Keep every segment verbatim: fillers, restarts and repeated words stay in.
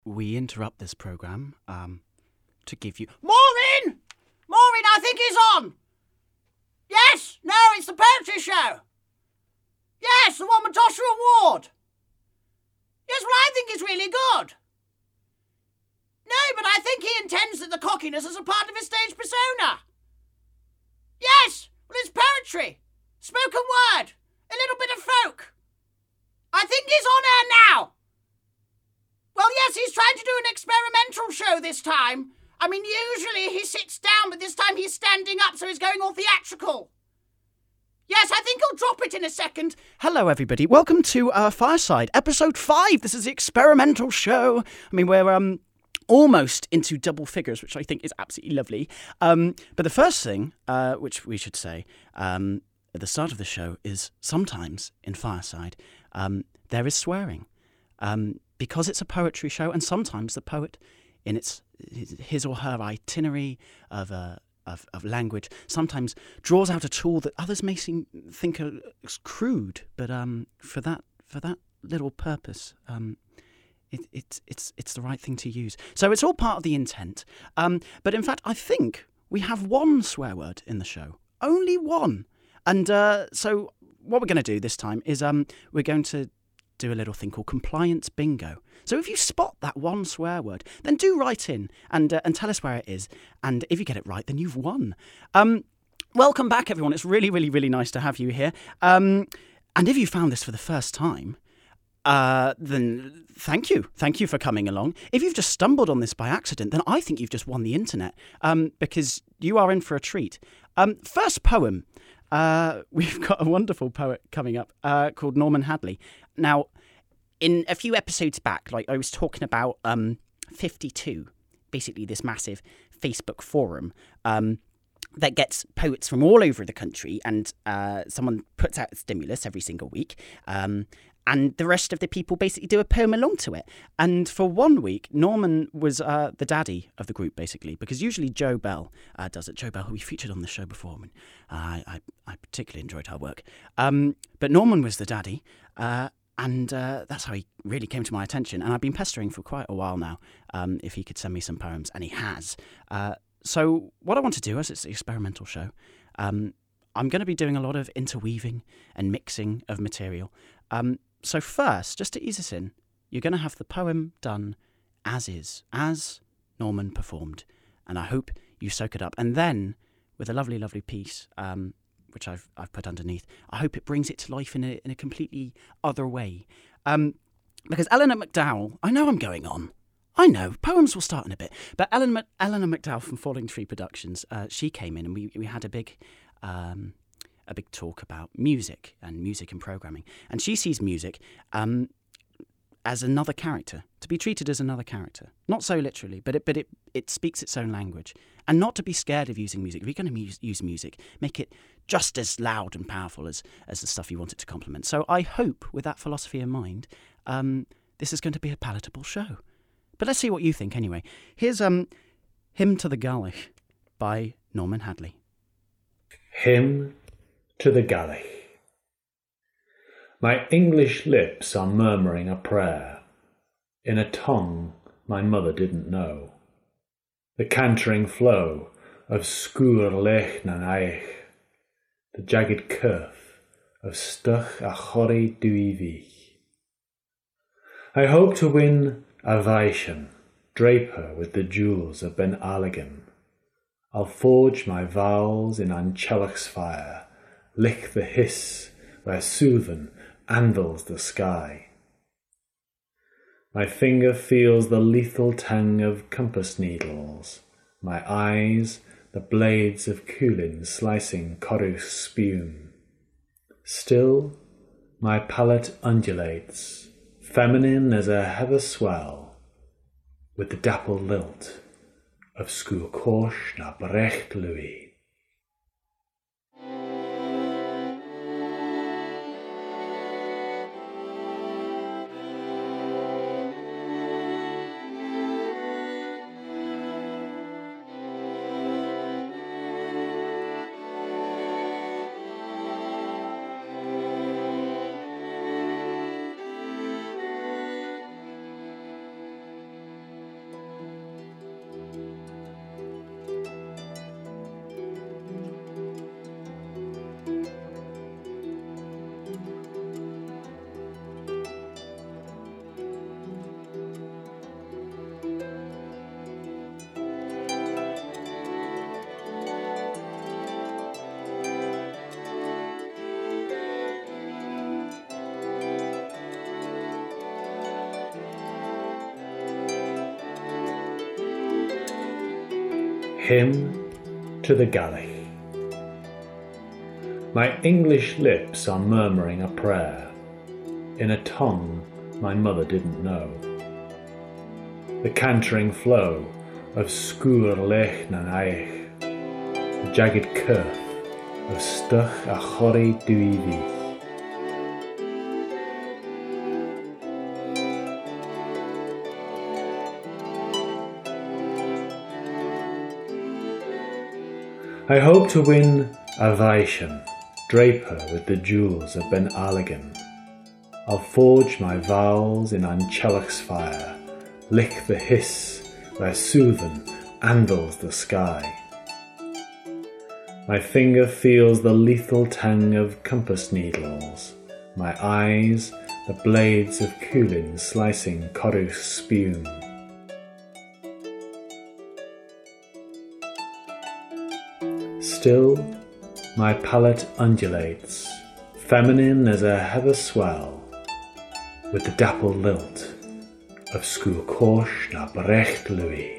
we interrupt this programme um, to give you... Maureen! Maureen, I think he's on! Yes! No, it's the poetry show! Yes, the one with Joshua Ward! Yes, well, I think it's really good! No, but I think he intends that the cockiness is a part of his stage persona! Yes! Well, it's poetry! Spoken word! A little bit of folk! I think he's on air now! Well, yes, he's trying to do an experimental show this time. I mean, usually he sits down, but this time he's standing up, so he's going all theatrical. Yes, I think he'll drop it in a second. Hello, everybody. Welcome to uh, Fireside, episode five. This is the experimental show. I mean, we're um almost into double figures, which I think is absolutely lovely. Um, but the first thing, uh, which we should say um, at the start of the show is sometimes in Fireside, um, there is swearing. Um, because it's a poetry show, and sometimes the poet, in its his or her itinerary of uh, of, of language, sometimes draws out a tool that others may seem think are crude, but um, for that for that little purpose, um, it, it's it's it's the right thing to use. So it's all part of the intent. Um, but in fact, I think we have one swear word in the show, only one. And uh, so what we're going to do this time is um, we're going to do a little thing called compliance bingo. So if you spot that one swear word, then do write in and uh, and tell us where it is. And if you get it right, then you've won. Um, welcome back, everyone. It's really, really, really nice to have you here. Um, and if you found this for the first time, uh, then thank you. Thank you for coming along. If you've just stumbled on this by accident, then I think you've just won the internet um, because you are in for a treat. Um, first poem. Uh, we've got a wonderful poet coming up uh, called Norman Hadley. Now, in a few episodes back, like I was talking about um, fifty-two, basically this massive Facebook forum um, that gets poets from all over the country, and uh, someone puts out a stimulus every single week, um, and the rest of the people basically do a poem along to it. And for one week, Norman was uh, the daddy of the group, basically, because usually Jo Bell uh, does it. Jo Bell, who we featured on the show before, and uh, I, I particularly enjoyed her work. Um, but Norman was the daddy, uh, and uh, that's how he really came to my attention. And I've been pestering for quite a while now um, if he could send me some poems, and he has. Uh, so what I want to do, as it's an experimental show, um, I'm going to be doing a lot of interweaving and mixing of material. Um, So first, just to ease us in, you're going to have the poem done as is, as Norman performed. And I hope you soak it up. And then, with a lovely, lovely piece, um, which I've I've put underneath, I hope it brings it to life in a in a completely other way. Um, because Eleanor McDowell, I know I'm going on. I know, poems will start in a bit. But Ellen, Eleanor McDowell from Falling Tree Productions, uh, she came in and we, we had a big... Um, a big talk about music and music and programming. And she sees music um, as another character, to be treated as another character. Not so literally, but it but it, it speaks its own language. And not to be scared of using music. If you're going to use, use music, make it just as loud and powerful as, as the stuff you want it to complement. So I hope, with that philosophy in mind, um, this is going to be a palatable show. But let's see what you think anyway. Here's um, Hymn to the Gaelic by Norman Hadley. Hymn to the Gaelic. My English lips are murmuring a prayer in a tongue my mother didn't know. The cantering flow of Sgúr Lech na Naich, the jagged curve of Stuch a Chorri Duivich. I hope to win a Vaishan, drape her with the jewels of Ben Allegan. I'll forge my vowels in Anchelach's fire, lick the hiss where Suvan anvils the sky. My finger feels the lethal tongue of compass needles, my eyes the blades of Coolin slicing Corus spume. Still, my palate undulates, feminine as a heather swell, with the dappled lilt of Sgúr Corsh na Brecht Louis. Hymn to the Gaelic. My English lips are murmuring a prayer in a tongue my mother didn't know. The cantering flow of Sgúr Leithnan Aich, the jagged curve of Stuch a Chorri Dwi I hope to win a Vaishan, drape her with the jewels of Ben Allergan. I'll forge my vows in Anchelach's fire, lick the hiss where Suvan anvils the sky. My finger feels the lethal tang of compass needles, my eyes the blades of Culin slicing Corus spume. Still, my palate undulates, feminine as a heather swell, with the dappled lilt of Sgúr Corsh na Brecht Louis.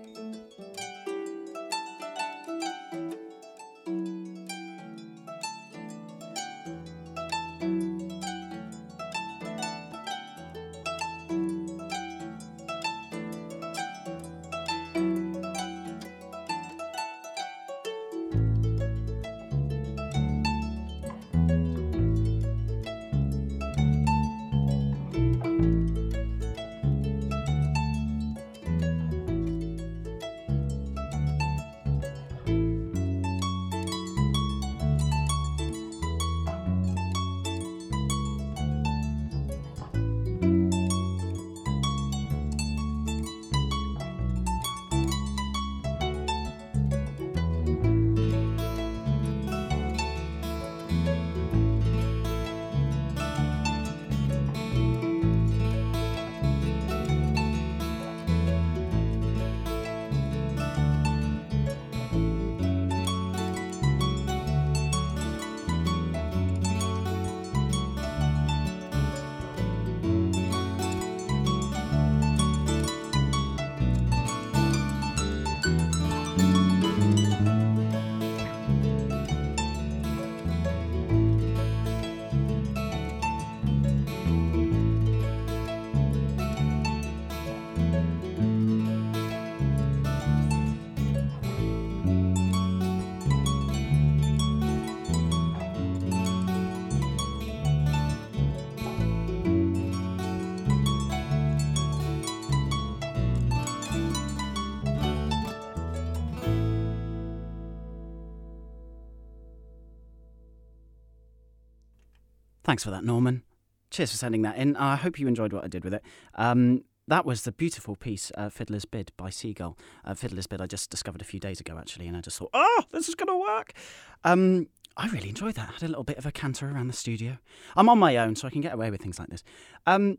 Thanks for that, Norman. Cheers for sending that in. I hope you enjoyed what I did with it. Um, that was the beautiful piece, uh, Fiddler's Bid by Seagull. Uh, Fiddler's Bid I just discovered a few days ago, actually, and I just thought, oh, this is going to work. Um, I really enjoyed that. I had a little bit of a canter around the studio. I'm on my own, so I can get away with things like this. Um,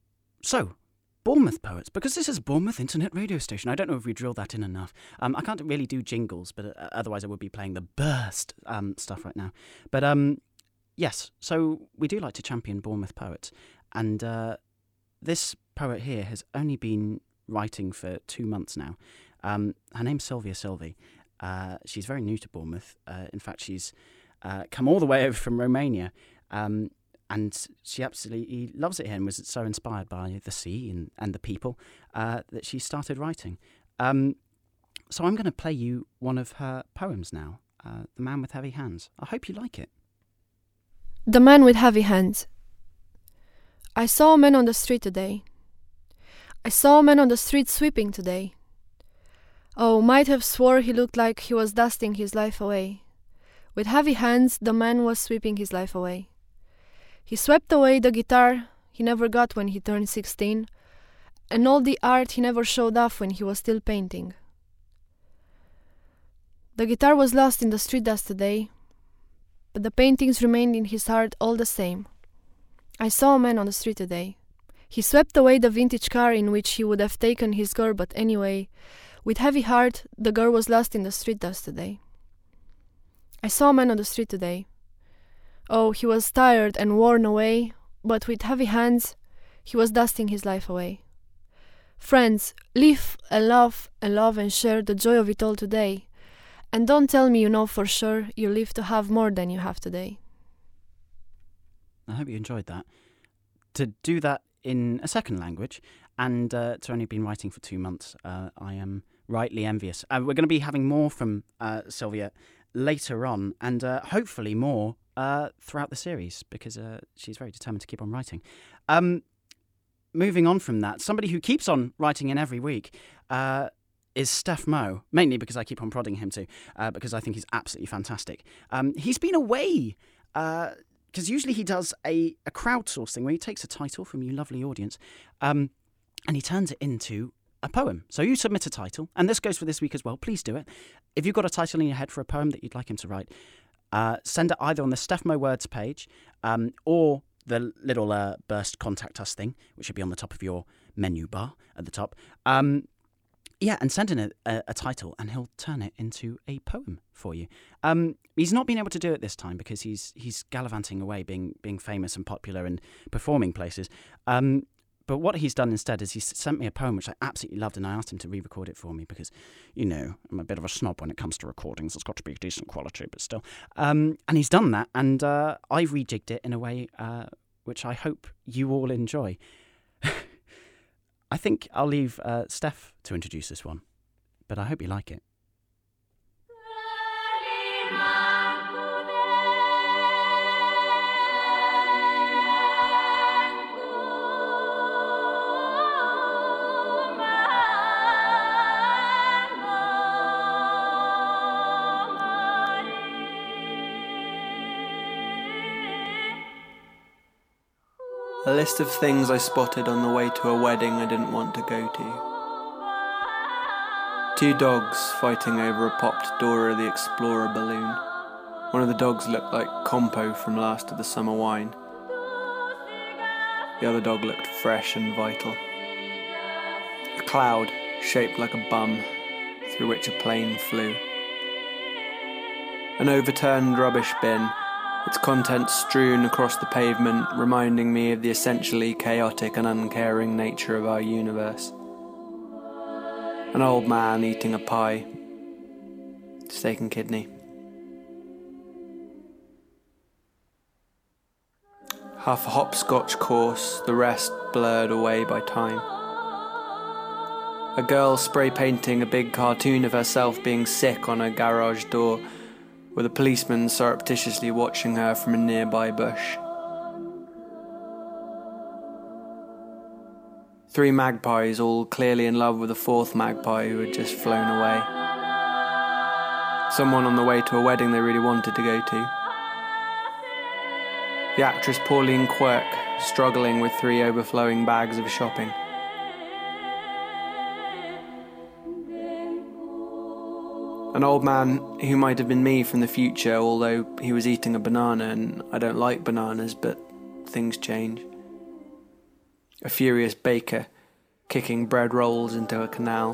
so, Bournemouth Poets, because this is a Bournemouth internet radio station. I don't know if we drilled that in enough. Um, I can't really do jingles, but uh, otherwise I would be playing the burst um, stuff right now. But um, yes, so we do like to champion Bournemouth Poets. And uh, this poet here has only been writing for two months now. Um, her name's Sylvia Sylvie. Uh, she's very new to Bournemouth. Uh, in fact, she's uh, come all the way over from Romania. Um, and she absolutely loves it here and was so inspired by the sea and, and the people uh, that she started writing. Um, so I'm going to play you one of her poems now, uh, The Man with Heavy Hands. I hope you like it. The Man with Heavy Hands. I saw a man on the street today. I saw a man on the street sweeping today. Oh, might have swore he looked like he was dusting his life away. With heavy hands, the man was sweeping his life away. He swept away the guitar he never got when he turned sixteen, and all the art he never showed off when he was still painting. The guitar was lost in the street dust today, but the paintings remained in his heart all the same. I saw a man on the street today. He swept away the vintage car in which he would have taken his girl, but anyway, with heavy heart, the girl was lost in the street dust today. I saw a man on the street today. Oh, he was tired and worn away, but with heavy hands, he was dusting his life away. Friends, live and love and love and share the joy of it all today. And don't tell me you know for sure you live to have more than you have today. I hope you enjoyed that. To do that in a second language, and uh, to only been writing for two months, uh, I am rightly envious. Uh, we're going to be having more from uh, Sylvia later on, and uh, hopefully more uh, throughout the series, because uh, she's very determined to keep on writing. Um, moving on from that, somebody who keeps on writing in every week uh, is Steph Moe, mainly because I keep on prodding him to, uh, because I think he's absolutely fantastic. Um, he's been away, because uh, usually he does a, a crowdsource thing where he takes a title from you lovely audience, um, and he turns it into a poem. So you submit a title, and this goes for this week as well. Please do it. If you've got a title in your head for a poem that you'd like him to write, uh, send it either on the Steph Moe Words page, um, or the little uh, burst contact us thing, which should be on the top of your menu bar at the top. Um, yeah, and send in a, a, a title, and he'll turn it into a poem for you. Um, he's not been able to do it this time because he's he's gallivanting away, being being famous and popular and performing places. Um, but what he's done instead is he's sent me a poem which I absolutely loved, and I asked him to re-record it for me because, you know, I'm a bit of a snob when it comes to recordings. It's got to be decent quality, but still. Um, and he's done that, and uh, I've rejigged it in a way uh, which I hope you all enjoy. I think I'll leave uh, Steph to introduce this one, but I hope you like it. A list of things I spotted on the way to a wedding I didn't want to go to. Two dogs fighting over a popped Dora the Explorer balloon. One of the dogs looked like Compo from Last of the Summer Wine. The other dog looked fresh and vital. A cloud shaped like a bum through which a plane flew. An overturned rubbish bin, its contents strewn across the pavement, reminding me of the essentially chaotic and uncaring nature of our universe. An old man eating a pie. Steak and kidney. Half a hopscotch course, the rest blurred away by time. A girl spray painting a big cartoon of herself being sick on her garage door, with a policeman surreptitiously watching her from a nearby bush. Three magpies, all clearly in love with a fourth magpie who had just flown away. Someone on the way to a wedding they really wanted to go to. The actress Pauline Quirk, struggling with three overflowing bags of shopping. An old man who might have been me from the future, although he was eating a banana, and I don't like bananas, but things change. A furious baker kicking bread rolls into a canal.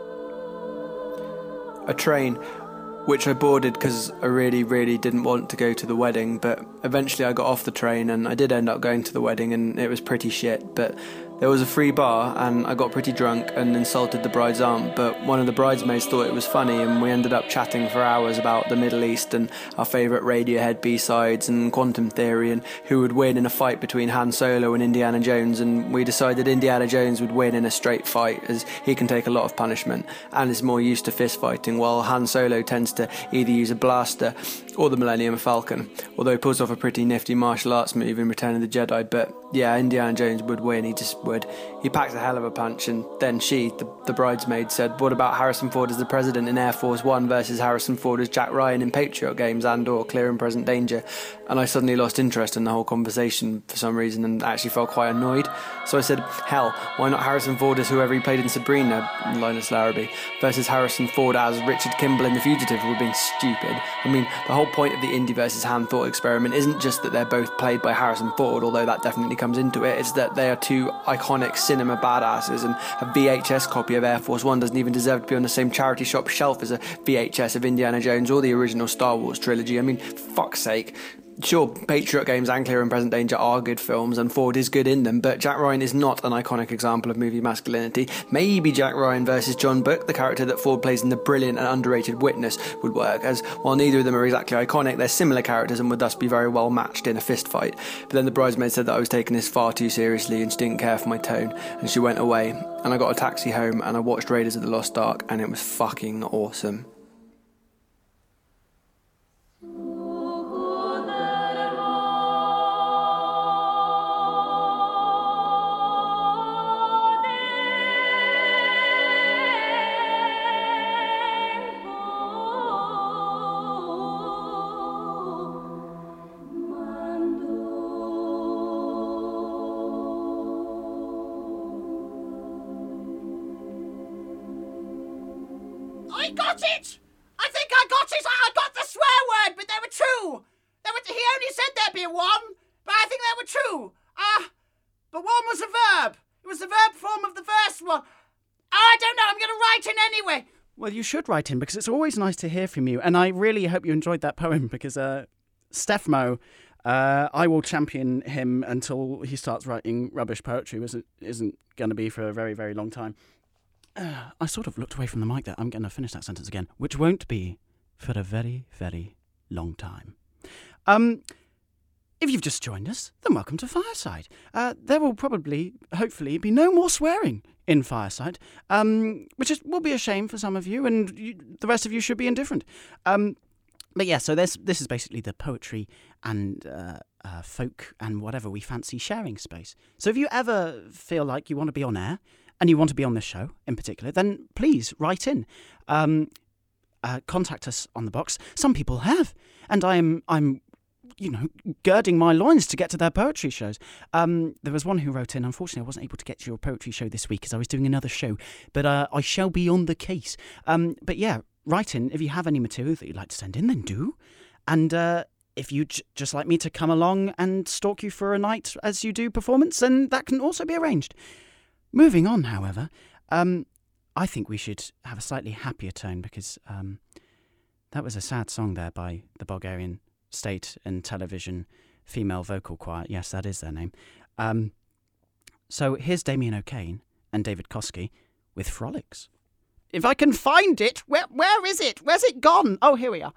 A train, which I boarded because I really, really didn't want to go to the wedding, but eventually I got off the train and I did end up going to the wedding, and it was pretty shit, but there was a free bar and I got pretty drunk and insulted the bride's aunt, but one of the bridesmaids thought it was funny and we ended up chatting for hours about the Middle East and our favourite Radiohead B-sides and quantum theory and who would win in a fight between Han Solo and Indiana Jones, and we decided Indiana Jones would win in a straight fight as he can take a lot of punishment and is more used to fist fighting, while Han Solo tends to either use a blaster or the Millennium Falcon, although he pulls off a pretty nifty martial arts move in Return of the Jedi. But yeah, Indiana Jones would win, he just would. He packed a hell of a punch, and then she, the, the bridesmaid, said, what about Harrison Ford as the president in Air Force One versus Harrison Ford as Jack Ryan in Patriot Games and or Clear and Present Danger? And I suddenly lost interest in the whole conversation for some reason and actually felt quite annoyed. So I said, hell, why not Harrison Ford as whoever he played in Sabrina, Linus Larrabee, versus Harrison Ford as Richard Kimball in The Fugitive, who were being stupid. I mean, the whole point of the Indy versus Han thought experiment isn't just that they're both played by Harrison Ford, although that definitely comes into it, it's that they are two iconic cinema badasses, and a V H S copy of Air Force One doesn't even deserve to be on the same charity shop shelf as a V H S of Indiana Jones or the original Star Wars trilogy. I mean, fuck's sake. Sure, Patriot Games and Clear and Present Danger are good films, and Ford is good in them, but Jack Ryan is not an iconic example of movie masculinity. Maybe Jack Ryan versus John Book, the character that Ford plays in The Brilliant and Underrated Witness, would work, as while neither of them are exactly iconic, they're similar characters and would thus be very well matched in a fist fight. But then the bridesmaid said that I was taking this far too seriously and she didn't care for my tone, and she went away, and I got a taxi home and I watched Raiders of the Lost Ark, and it was fucking awesome. I got it! I think I got it! I got the swear word, but there were two! There were t- he only said there'd be one, but I think there were two. Ah, uh, but one was a verb. It was the verb form of the first one. I don't know, I'm going to write in anyway. Well, you should write in, because it's always nice to hear from you, and I really hope you enjoyed that poem, because uh, Steph Mo, uh, I will champion him until he starts writing rubbish poetry, which isn't, isn't going to be for a very, very long time. Uh, I sort of looked away from the mic there. I'm going to finish that sentence again, which won't be for a very, very long time. Um, if you've just joined us, then welcome to Fireside. Uh, there will probably, hopefully, be no more swearing in Fireside, um, which is, will be a shame for some of you, and you, the rest of you should be indifferent. Um, but yeah, so this this is basically the poetry and uh, uh, folk and whatever we fancy sharing space. So if you ever feel like you want to be on air, and you want to be on this show in particular, then please write in. Um, uh, contact us on the box. Some people have, and I'm, I'm, you know, girding my loins to get to their poetry shows. Um, there was one who wrote in. Unfortunately, I wasn't able to get to your poetry show this week because I was doing another show, but uh, I shall be on the case. Um, but yeah, write in. If you have any material that you'd like to send in, then do. And uh, if you'd j- just like me to come along and stalk you for a night as you do performance, then that can also be arranged. Moving on, however, um, I think we should have a slightly happier tone, because um, that was a sad song there by the Bulgarian State and Television Female Vocal Choir. Yes, that is their name. Um, so here's Damien O'Kane and David Kosky with Frolics. If I can find it, where where is it? Where's it gone? Oh, here we are.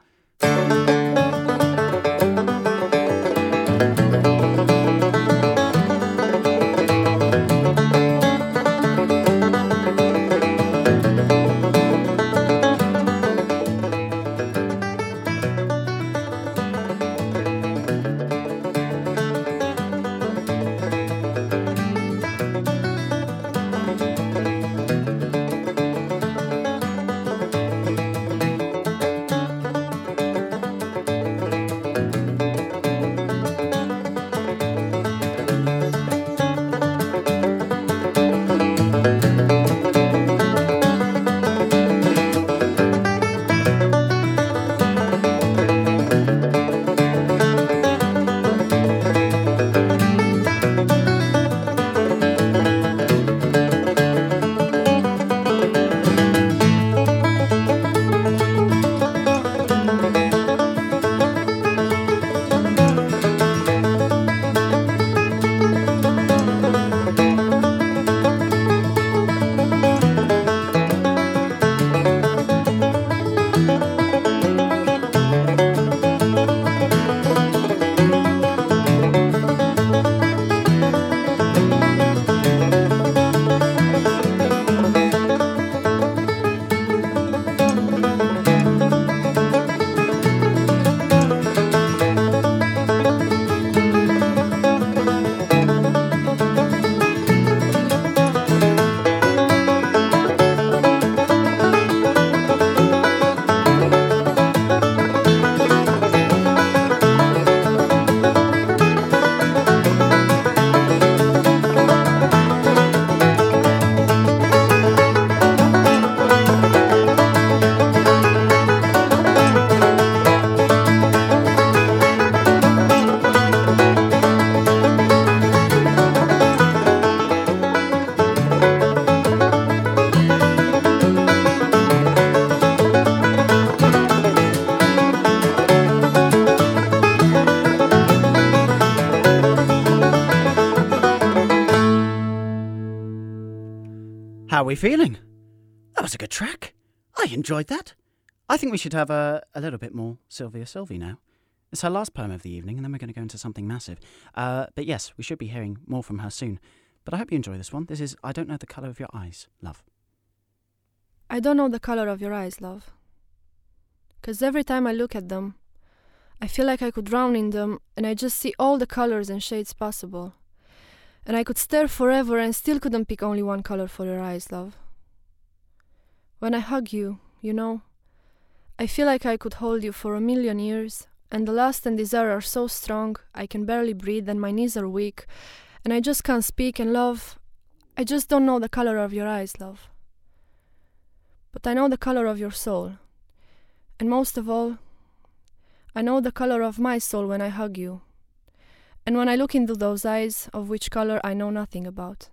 How are we feeling? That was a good track. I enjoyed that. I think we should have a, a little bit more Sylvia Sylvie now. It's her last poem of the evening, and then we're going to go into something massive. Uh, but yes, we should be hearing more from her soon. But I hope you enjoy this one. This is I Don't Know the Colour of Your Eyes, love. I don't know the color of your eyes, love. 'Cause every time I look at them, I feel like I could drown in them, and I just see all the colors and shades possible. And I could stare forever and still couldn't pick only one color for your eyes, love. When I hug you, you know, I feel like I could hold you for a million years, and the lust and desire are so strong, I can barely breathe and my knees are weak, and I just can't speak, and love, I just don't know the color of your eyes, love. But I know the color of your soul, and most of all, I know the color of my soul when I hug you, and when I look into those eyes, of which color I know nothing about.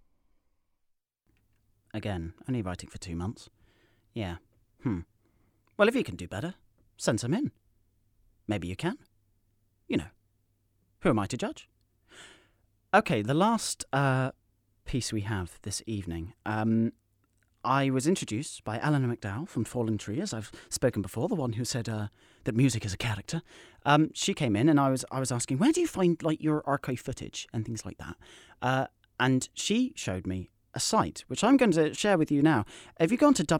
Again, only writing for two months. Yeah. Hmm. Well, if you can do better, send some in. Maybe you can. You know, who am I to judge? Okay, the last uh, piece we have this evening. Um, I was introduced by Eleanor McDowell from Fallen Tree, as I've spoken before, the one who said uh, that music is a character. Um, she came in and I was I was asking, where do you find like your archive footage and things like that? Uh, and she showed me a site, which I'm going to share with you now. If you go on to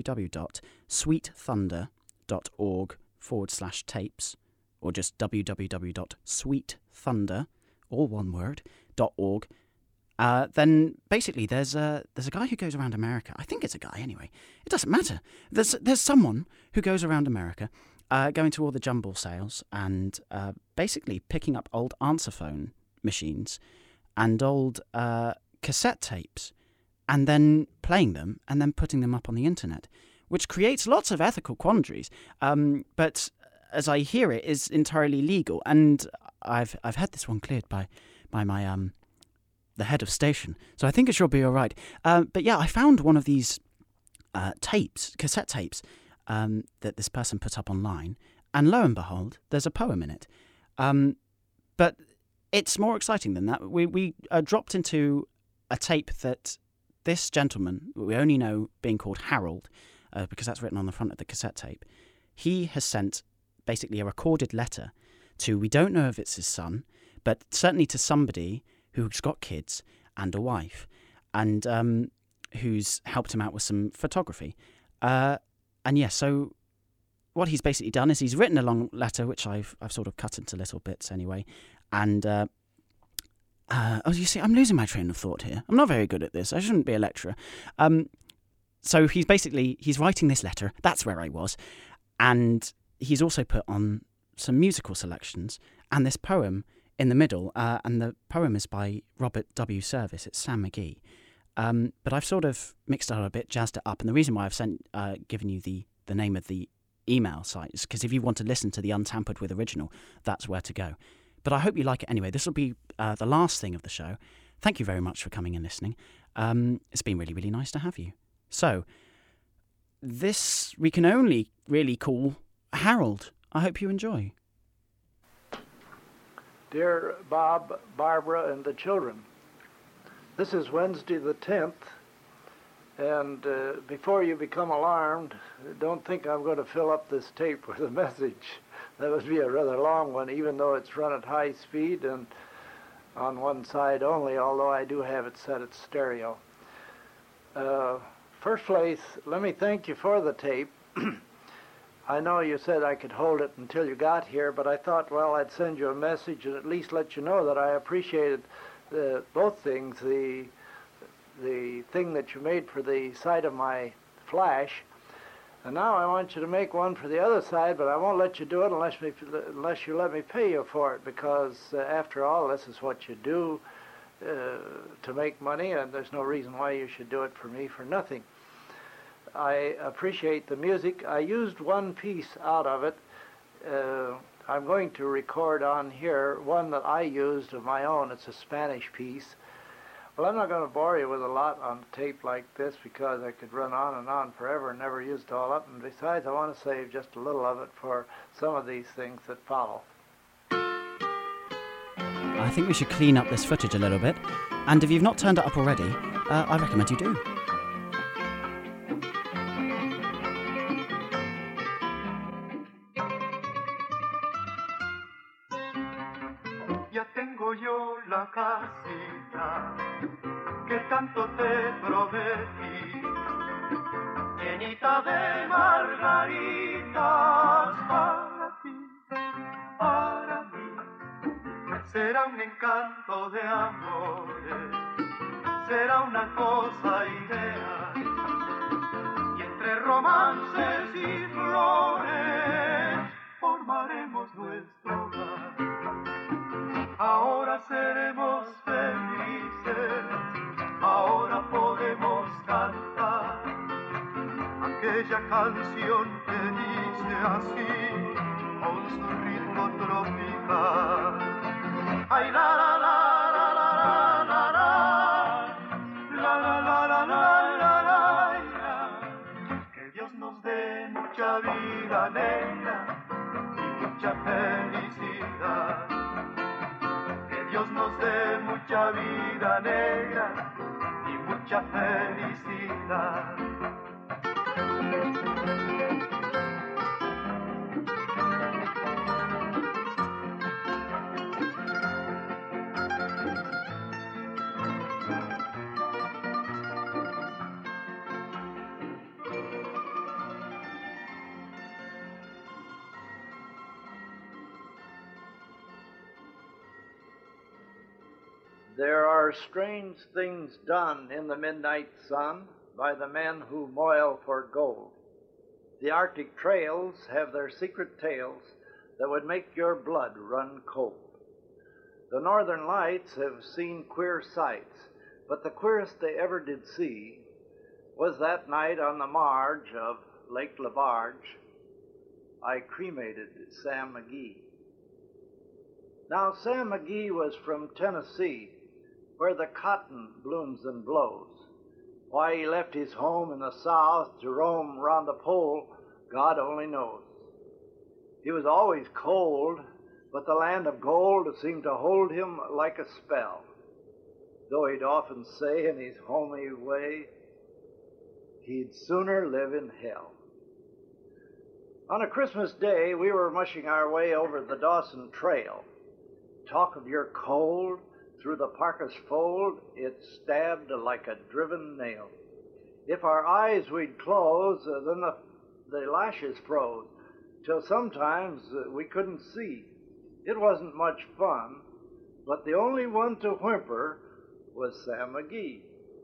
www.sweetthunder.org forward slash tapes, or just www.sweetthunder, all one word, dot org, Uh, then basically there's a there's a guy who goes around America. I think it's a guy anyway. It doesn't matter. There's there's someone who goes around America, uh, going to all the jumble sales and uh, basically picking up old answer phone machines and old uh, cassette tapes, and then playing them and then putting them up on the internet, which creates lots of ethical quandaries. Um, but as I hear it, is entirely legal, and I've I've had this one cleared by by my um. the head of station, so I think it should be all right. Uh, but yeah, I found one of these uh, tapes, cassette tapes, um, that this person put up online, and lo and behold, there's a poem in it. Um, but it's more exciting than that. We we uh, dropped into a tape that this gentleman, we only know being called Harold, uh, because that's written on the front of the cassette tape, he has sent basically a recorded letter to, we don't know if it's his son, but certainly to somebody who's got kids and a wife, and um, who's helped him out with some photography. Uh, and yeah, so what he's basically done is he's written a long letter, which I've I've sort of cut into little bits anyway. And, uh, uh, oh, you see, I'm losing my train of thought here. I'm not very good at this. I shouldn't be a lecturer. Um, so he's basically, he's writing this letter. That's where I was. And he's also put on some musical selections and this poem in the middle, uh, and the poem is by Robert W. Service. It's Sam McGee. Um, but I've sort of mixed it up a bit, jazzed it up, and the reason why I've sent, uh, given you the, the name of the email site is because if you want to listen to the untampered with original, that's where to go. But I hope you like it anyway. This will be uh, the last thing of the show. Thank you very much for coming and listening. Um, it's been really, really nice to have you. So, this we can only really call Harold. I hope you enjoy. Dear Bob, Barbara, and the children, this is Wednesday the tenth, and uh, before you become alarmed, don't think I'm going to fill up this tape with a message. That would be a rather long one, even though it's run at high speed and on one side only, although I do have it set at stereo. Uh, first place, let me thank you for the tape. I know you said I could hold it until you got here, but I thought, well, I'd send you a message and at least let you know that I appreciated the, both things, the the thing that you made for the side of my flash, and now I want you to make one for the other side, but I won't let you do it unless, me, unless you let me pay you for it, because uh, after all, this is what you do uh, to make money, and there's no reason why you should do it for me for nothing. I appreciate the music. I used one piece out of it. Uh, I'm going to record on here one that I used of my own. It's a Spanish piece. Well, I'm not going to bore you with a lot on tape like this because I could run on and on forever and never use it all up. And besides, I want to save just a little of it for some of these things that follow. I think we should clean up this footage a little bit. And if you've not turned it up already, uh, I recommend you do. ya tengo yo la casita que tanto te prometí, llenita de margaritas para ti, para mí. Será un encanto de amores, será una cosa ideal, y entre romances y flores formaremos nuestro hogar. Ahora seremos felices, ahora podemos cantar aquella canción que dice así, con su ritmo tropical. Ay, la, la, la, la, la, la, la, la, la, la, la, la, la, la. Que Dios nos dé mucha vida negra y mucha felicidad. Que Dios nos dé mucha vida negra y mucha felicidad. There are strange things done in the midnight sun by the men who moil for gold. The Arctic trails have their secret tales that would make your blood run cold. The Northern Lights have seen queer sights, but the queerest they ever did see was that night on the marge of Lake Labarge. I cremated Sam McGee. Now, Sam McGee was from Tennessee, where the cotton blooms and blows. Why he left his home in the South to roam round the pole, God only knows. He was always cold, but the land of gold seemed to hold him like a spell, though he'd often say in his homey way, he'd sooner live in hell. On a Christmas day, we were mushing our way over the Dawson Trail. Talk of your cold, through the parka's fold, it stabbed like a driven nail. If our eyes we'd close, uh, then the, the lashes froze, till sometimes uh, we couldn't see. It wasn't much fun, but the only one to whimper was Sam McGee.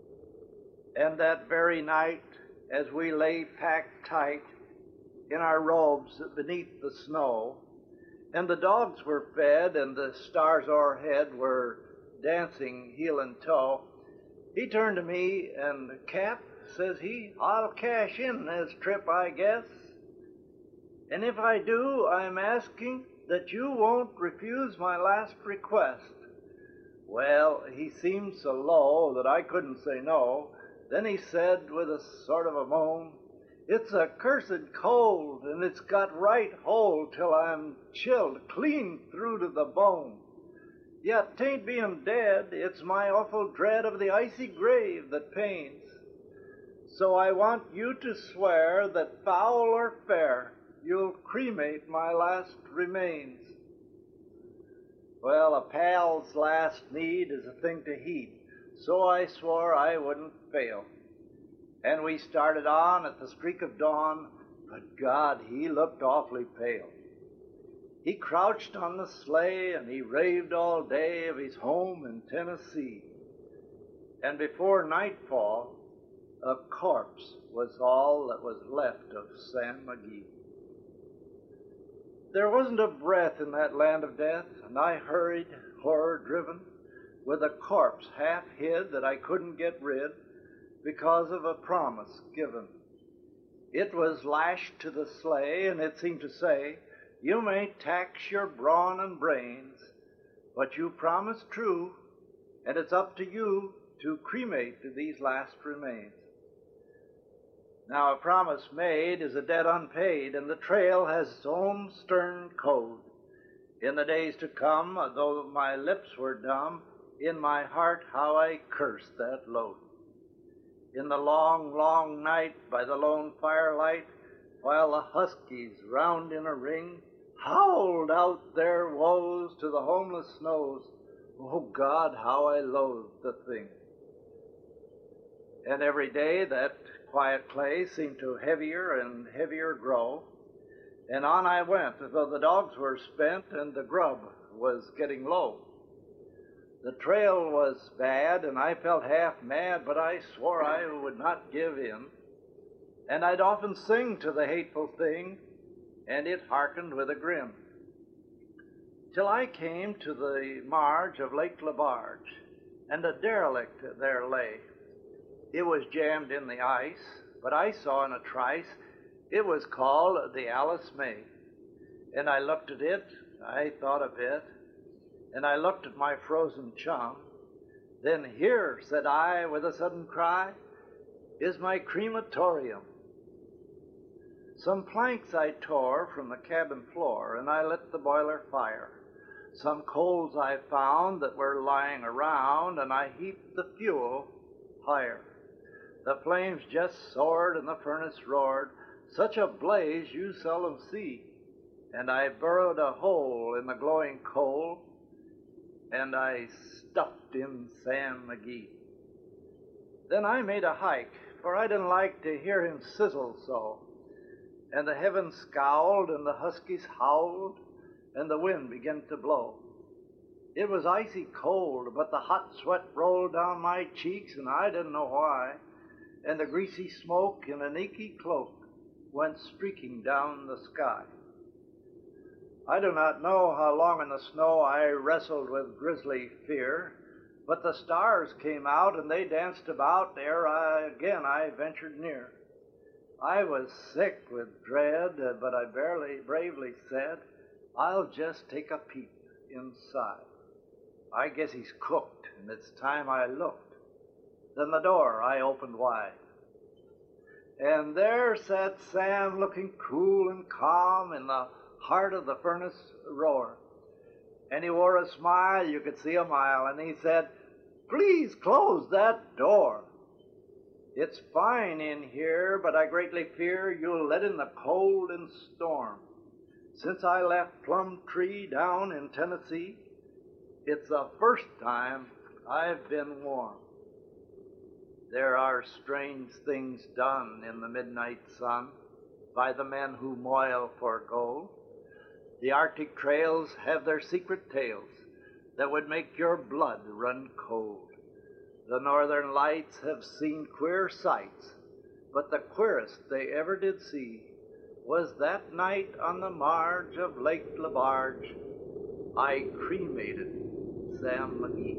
And that very night, as we lay packed tight in our robes beneath the snow, and the dogs were fed and the stars o'erhead were dancing heel and toe, he turned to me and, "Cap," says he, "I'll cash in this trip, I guess. And if I do, I'm asking that you won't refuse my last request." Well, he seemed so low that I couldn't say no. Then he said with a sort of a moan, "It's a cursed cold, and it's got right hold till I'm chilled clean through to the bone. Yet 'tain't being dead, it's my awful dread of the icy grave that pains. So I want you to swear that foul or fair, you'll cremate my last remains." Well, a pal's last need is a thing to heed, so I swore I wouldn't fail. And we started on at the streak of dawn, but God, he looked awfully pale. He crouched on the sleigh and he raved all day of his home in Tennessee. And before nightfall, a corpse was all that was left of Sam McGee. There wasn't a breath in that land of death, and I hurried, horror-driven, with a corpse half hid that I couldn't get rid because of a promise given. It was lashed to the sleigh, and it seemed to say, "You may tax your brawn and brains, but you promised true, and it's up to you to cremate these last remains." Now, a promise made is a debt unpaid, and the trail has its own stern code. In the days to come, though my lips were dumb, in my heart how I cursed that load. In the long, long night by the lone firelight, while the huskies round in a ring howled out their woes to the homeless snows. Oh, God, how I loathed the thing. And every day that quiet place seemed to heavier and heavier grow, and on I went, as though the dogs were spent and the grub was getting low. The trail was bad, and I felt half mad, but I swore I would not give in. And I'd often sing to the hateful thing, and it hearkened with a grin. Till I came to the marge of Lake Labarge, and a derelict there lay. It was jammed in the ice, but I saw in a trice it was called the Alice May. And I looked at it, I thought a bit, and I looked at my frozen chum. Then here, said I with a sudden cry, is my crematorium. Some planks I tore from the cabin floor, and I lit the boiler fire. Some coals I found that were lying around, and I heaped the fuel higher. The flames just soared and the furnace roared, such a blaze you seldom see. And I burrowed a hole in the glowing coal, and I stuffed in Sam McGee. Then I made a hike, for I didn't like to hear him sizzle so. And the heavens scowled, and the huskies howled, and the wind began to blow. It was icy cold, but the hot sweat rolled down my cheeks, and I didn't know why. And the greasy smoke in an inky cloak went streaking down the sky. I do not know how long in the snow I wrestled with grisly fear, but the stars came out and they danced about ere I, again I ventured near. I was sick with dread, but I barely, bravely said, I'll just take a peep inside. I guess he's cooked, and it's time I looked. Then the door I opened wide. And there sat Sam looking cool and calm in the heart of the furnace roar. And he wore a smile, you could see a mile, and he said, please close that door. It's fine in here, but I greatly fear you'll let in the cold and storm. Since I left Plum Tree down in Tennessee, it's the first time I've been warm. There are strange things done in the midnight sun by the men who moil for gold. The Arctic trails have their secret tales that would make your blood run cold. The northern lights have seen queer sights, but the queerest they ever did see was that night on the marge of Lake Labarge. I cremated Sam McGee.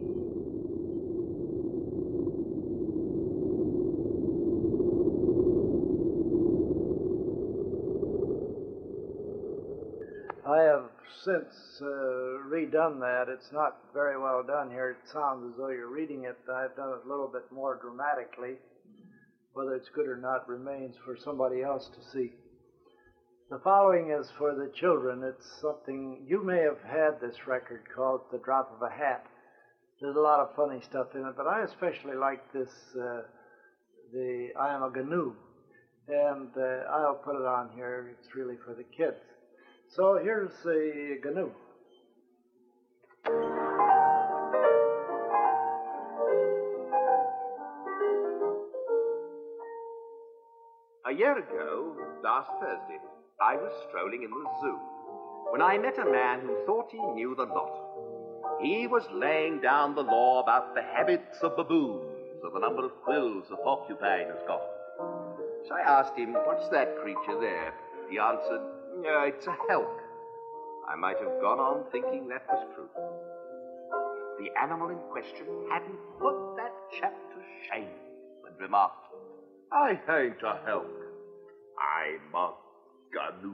I have since uh, redone that. It's not very well done here. It sounds as though you're reading it. I've done it a little bit more dramatically. Whether it's good or not remains for somebody else to see. The following is for the children. It's something, you may have had this record called The Drop of a Hat. There's a lot of funny stuff in it, but I especially like this, uh, the I Am a Gnu. And uh, I'll put it on here. It's really for the kids. So here's the Gnu. A year ago, last Thursday, I was strolling in the zoo when I met a man who thought he knew the lot. He was laying down the law about the habits of baboons and the number of quills a porcupine has got. So I asked him, what's that creature there? He answered, no, it's a helk. I might have gone on thinking that was true. The animal in question hadn't put that chap to shame and remarked, I ain't a helk. I'm a Gnu.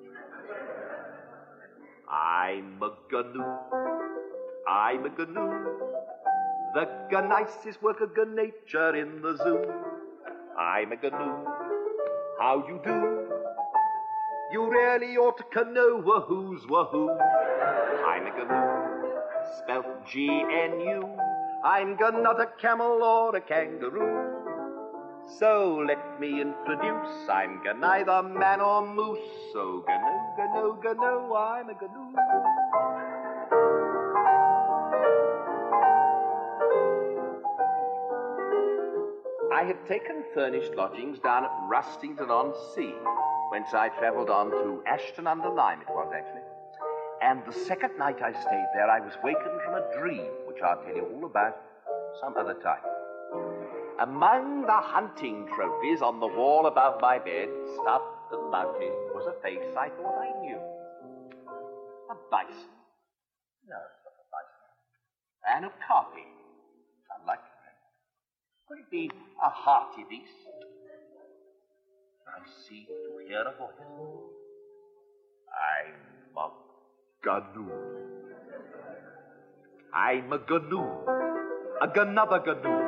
I'm a Gnu. I'm a Gnu. The nicest work of good nature in the zoo. I'm a Gnu. How you do? You really ought to know wahoo's wahoo. I'm a Gnu, spelt G N U. I'm not a camel or a kangaroo. So let me introduce, I'm neither man or moose. So gano, gano, gano, I'm a gnu. I have taken furnished lodgings down at Rustington-on-Sea, whence I travelled on to Ashton-under-Lyme, it was actually. And the second night I stayed there, I was wakened from a dream, which I'll tell you all about some other time. Among the hunting trophies on the wall above my bed, stuffed and mounted, was a face I thought I knew. A bison. No, it's not a bison. An okapi. Unlikely. Could it be a hearty beast? I seem to hear a voice. I'm a gnu. I'm a gnu. A another gnu.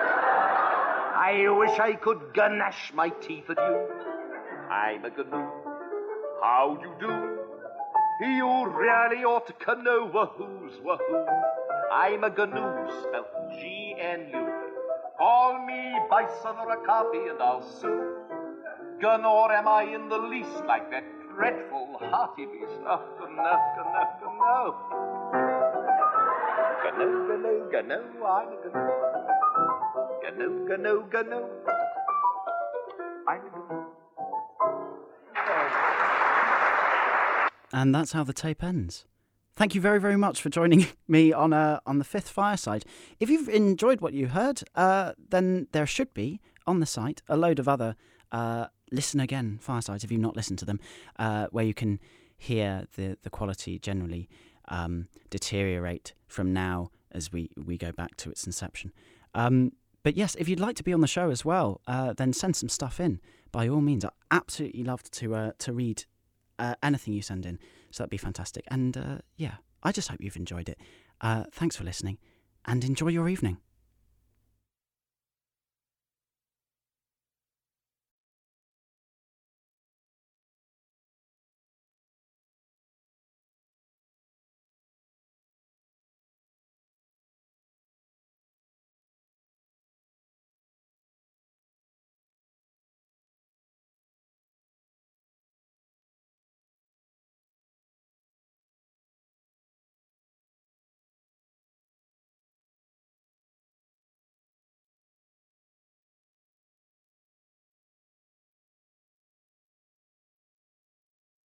I wish I could ganache my teeth at you. I'm a gnu. How do you do? You really ought to know wahoo's wahoo. I'm a gnu, spelled G N U. Call me bison or a copy and I'll sue. Gun or am I in the least like that dreadful hearty beast? Oh, gano, gano, gano. Gano, gano, gano, I'm a gano. Gano, gano, gano. I'm a gano. And that's how the tape ends. Thank you very, very much for joining me on uh, on the fifth Fireside. If you've enjoyed what you heard, uh, then there should be, on the site, a load of other uh, Listen Again Firesides, if you've not listened to them, uh, where you can hear the, the quality generally um, deteriorate from now as we, we go back to its inception. Um, but yes, if you'd like to be on the show as well, uh, then send some stuff in, by all means. I absolutely love to, uh, to read uh, anything you send in. So that'd be fantastic. And uh, yeah, I just hope you've enjoyed it. Uh, thanks for listening and enjoy your evening.